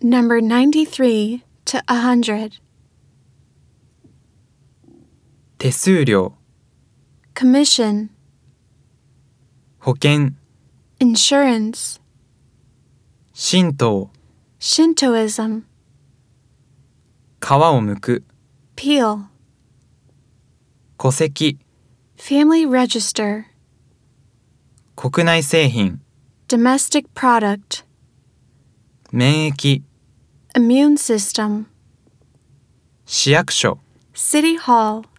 Number 93 to 100. 手数料、 Commission, 保険、 insurance, 神道、 Shintoism, 皮を剥く、 peel, 戸籍、 family register, 国内製品、 domestic product, 免疫、 immune system, 市役所。 city hall.